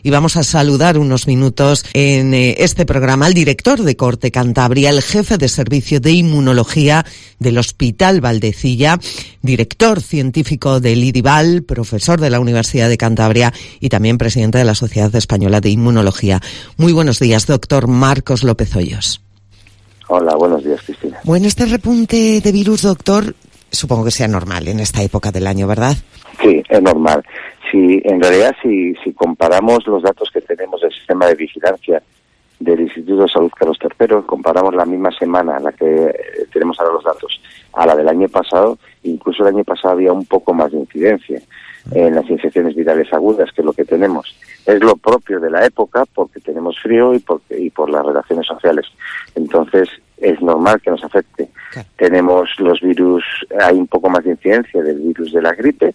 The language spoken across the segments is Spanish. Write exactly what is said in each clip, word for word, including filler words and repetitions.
Y vamos a saludar unos minutos en eh, este programa al director de Corte Cantabria, el jefe de servicio de inmunología del Hospital Valdecilla, director científico del IDIVAL, profesor de la Universidad de Cantabria y también presidente de la Sociedad Española de Inmunología. Muy buenos días, doctor Marcos López Hoyos. Hola, buenos días, Cristina. Bueno, este repunte de virus, doctor, supongo que sea normal en esta época del año, ¿verdad? Sí, es normal. Si, en realidad, si, si comparamos los datos que tenemos del sistema de vigilancia del Instituto de Salud Carlos tercero, comparamos la misma semana en la que tenemos ahora los datos a la del año pasado, incluso el año pasado había un poco más de incidencia en las infecciones virales agudas, que es lo que tenemos. Es lo propio de la época porque tenemos frío y por, y por las relaciones sociales. Entonces, es normal que nos afecte. Okay. Tenemos los virus, hay un poco más de incidencia del virus de la gripe,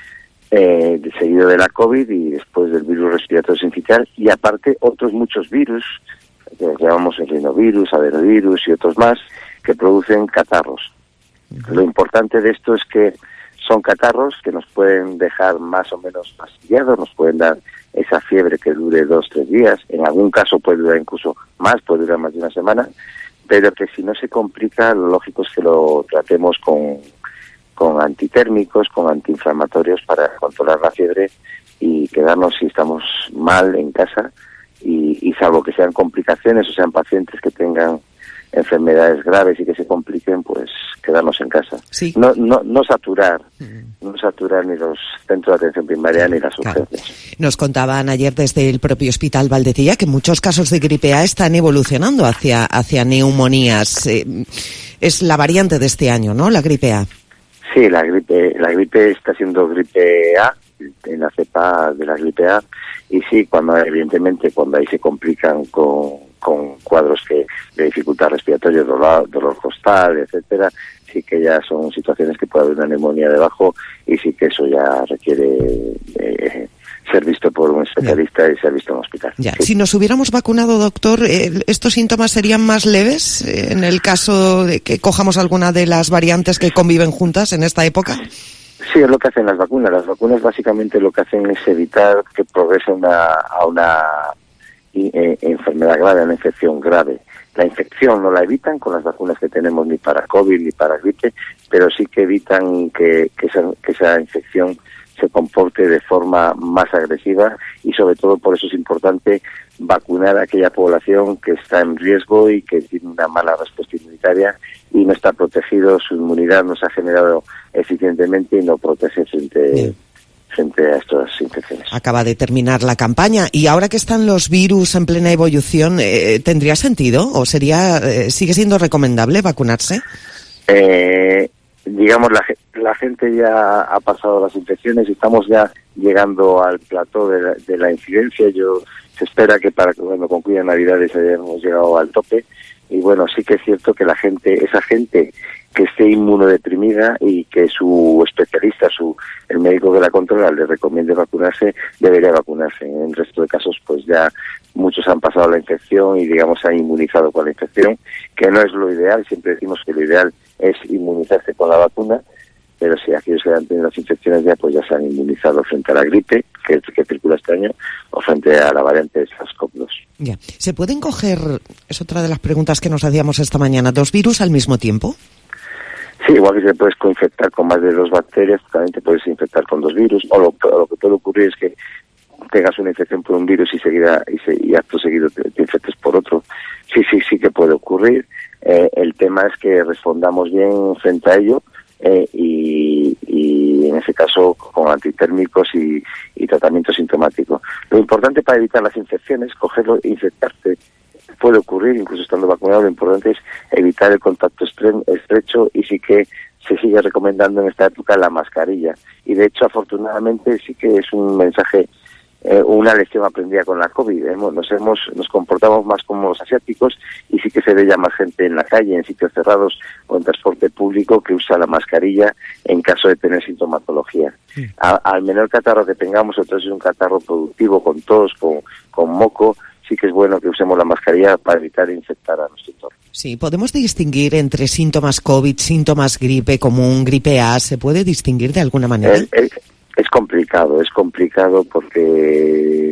Eh, seguido de la COVID y después del virus respiratorio sincitial, y aparte otros muchos virus, que llamamos el rinovirus, adenovirus y otros más, que producen catarros. Uh-huh. Lo importante de esto es que son catarros que nos pueden dejar más o menos fastidiados, nos pueden dar esa fiebre que dure dos, tres días, en algún caso puede durar incluso más, puede durar más de una semana, pero que si no se complica, lo lógico es que lo tratemos con con antitérmicos, con antiinflamatorios para controlar la fiebre y quedarnos, si estamos mal, en casa y, y salvo que sean complicaciones o sean pacientes que tengan enfermedades graves y que se compliquen, pues quedarnos en casa. Sí. No, no, no saturar, mm. no saturar ni los centros de atención primaria ni las urgencias. Claro. Nos contaban ayer desde el propio Hospital Valdecilla que muchos casos de gripe A están evolucionando hacia, hacia neumonías. Eh, es la variante de este año, ¿no? La gripe A. Sí, la gripe, la gripe está siendo gripe A, en la cepa de la gripe A, y sí, cuando evidentemente cuando ahí se complican con, con cuadros que de dificultad respiratoria, dolor, dolor costal, etcétera, sí que ya son situaciones que puede haber una neumonía debajo y sí que eso ya requiere eh, ser visto por un especialista ya. Y ser visto en un hospital. Ya. Sí. Si nos hubiéramos vacunado, doctor, eh, ¿estos síntomas serían más leves eh, en el caso de que cojamos alguna de las variantes que conviven juntas en esta época? Sí, es lo que hacen las vacunas. Las vacunas básicamente lo que hacen es evitar que progrese una, a una eh, enfermedad grave, a una infección grave. La infección no la evitan con las vacunas que tenemos ni para COVID ni para gripe, pero sí que evitan que, que, esa, que esa infección se comporte de forma más agresiva y sobre todo por eso es importante vacunar a aquella población que está en riesgo y que tiene una mala respuesta inmunitaria y no está protegido, su inmunidad no se ha generado eficientemente y no protege frente, frente a estas infecciones. Acaba de terminar la campaña y ahora que están los virus en plena evolución, eh, ¿tendría sentido o sería eh, sigue siendo recomendable vacunarse? Eh... Digamos, la, la gente ya ha pasado las infecciones y estamos ya llegando al plató de la, de la incidencia. Yo se espera que para que cuando concluyan Navidades hayamos llegado al tope. Y bueno, sí que es cierto que la gente, esa gente que esté inmunodeprimida y que su especialista, su el médico que la controla, le recomiende vacunarse, debería vacunarse. En el resto de casos, pues ya muchos han pasado la infección y, digamos, se han inmunizado con la infección, que no es lo ideal. Siempre decimos que lo ideal es inmunizarse con la vacuna, pero si aquellos que han tenido las infecciones ya, pues ya se han inmunizado frente a la gripe, que, que circula este año, o frente a la variante de SARS-CoV dos. Ya. ¿Se pueden coger, es otra de las preguntas que nos hacíamos esta mañana, dos virus al mismo tiempo? Sí, igual que se puedes coinfectar con más de dos bacterias, también te puedes infectar con dos virus, o lo, o lo que puede ocurrir es que tengas una infección por un virus y seguida y, se, y acto seguido te, te infectes por otro. Sí, sí, sí que puede ocurrir. Eh, el tema es que respondamos bien frente a ello eh, y, y en ese caso con antitérmicos y, y tratamiento sintomático. Lo importante para evitar las infecciones, cogerlo e infectarte, puede ocurrir incluso estando vacunado. Lo importante es evitar el contacto estre- estrecho y sí que se sigue recomendando en esta época la mascarilla. Y de hecho, afortunadamente, sí que es un mensaje, eh, una lección aprendida con la COVID. Hemos, nos hemos nos comportamos más como los asiáticos y sí que se ve ya más gente en la calle, en sitios cerrados o en transporte público que usa la mascarilla en caso de tener sintomatología. Sí. A, al menor catarro que tengamos, entonces es un catarro productivo con tos, con, con moco, sí que es bueno que usemos la mascarilla para evitar infectar a nuestro entorno. Sí, ¿podemos distinguir entre síntomas COVID, síntomas gripe común, gripe A? ¿Se puede distinguir de alguna manera? Es, es, es complicado, es complicado porque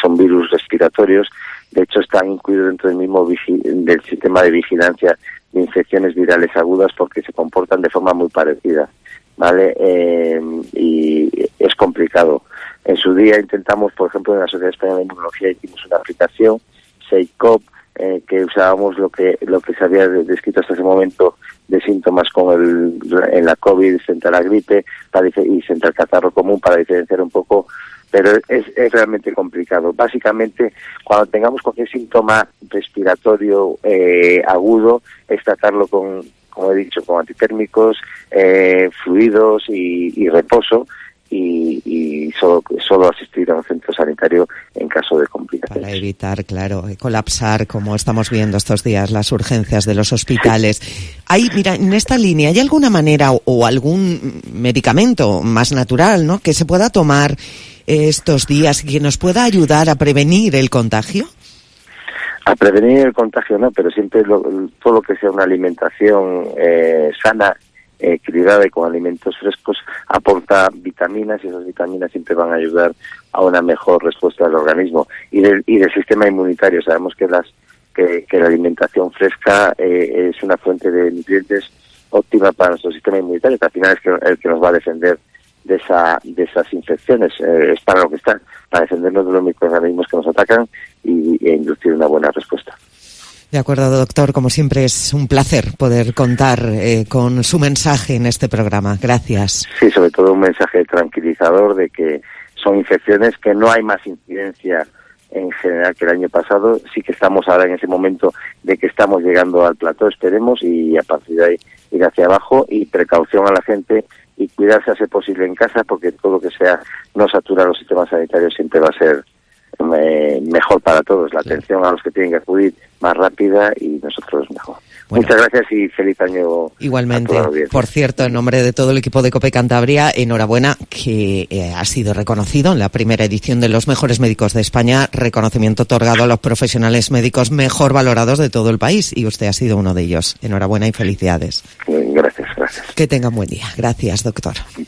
son virus respiratorios. De hecho, están incluidos dentro del mismo vigi- del sistema de vigilancia de infecciones virales agudas porque se comportan de forma muy parecida, ¿vale? Eh, y es complicado. En su día intentamos, por ejemplo, en la Sociedad Española de Inmunología hicimos una aplicación, SAFE-CoV, eh, que usábamos lo que lo que se había descrito hasta ese momento de síntomas con el en la COVID frente a la gripe para, y frente al catarro común para diferenciar un poco, pero es, es realmente complicado. Básicamente, cuando tengamos cualquier síntoma respiratorio eh, agudo, es tratarlo con, como he dicho, con antitérmicos, eh, fluidos y, y reposo, y, y solo, solo asistir a un centro sanitario en caso de complicaciones. Para evitar, claro, colapsar, como estamos viendo estos días, las urgencias de los hospitales. Hay, mira, en esta línea, ¿hay alguna manera o, o algún medicamento más natural, ¿no?, que se pueda tomar estos días y que nos pueda ayudar a prevenir el contagio? A prevenir el contagio no, pero siempre lo, todo lo que sea una alimentación eh, sana, eh, equilibrada y con alimentos frescos aporta vitaminas, y esas vitaminas siempre van a ayudar a una mejor respuesta del organismo y del, y del sistema inmunitario. Sabemos que las que, que la alimentación fresca eh, es una fuente de nutrientes óptima para nuestro sistema inmunitario, que al final es que, el que nos va a defender de esa de esas infecciones. Eh, es para lo que está, para defendernos de los microorganismos que nos atacan y, e inducir una buena respuesta. De acuerdo, doctor. Como siempre, es un placer poder contar eh, con su mensaje en este programa. Gracias. Sí, sobre todo un mensaje tranquilizador de que son infecciones que no hay más incidencia en general que el año pasado. Sí que estamos ahora en ese momento de que estamos llegando al plató, esperemos, y a partir de ahí ir hacia abajo, y precaución a la gente y cuidarse a ser posible en casa, porque todo lo que sea no saturar los sistemas sanitarios siempre va a ser eh, mejor para todos. La atención a los que tienen que acudir más rápida y nosotros mejor. Bueno, muchas gracias y feliz año. Igualmente. Por cierto, en nombre de todo el equipo de COPE Cantabria, enhorabuena, que eh, ha sido reconocido en la primera edición de los mejores médicos de España, reconocimiento otorgado a los profesionales médicos mejor valorados de todo el país, y usted ha sido uno de ellos. Enhorabuena y felicidades. Gracias, gracias. Que tenga un buen día. Gracias, doctor.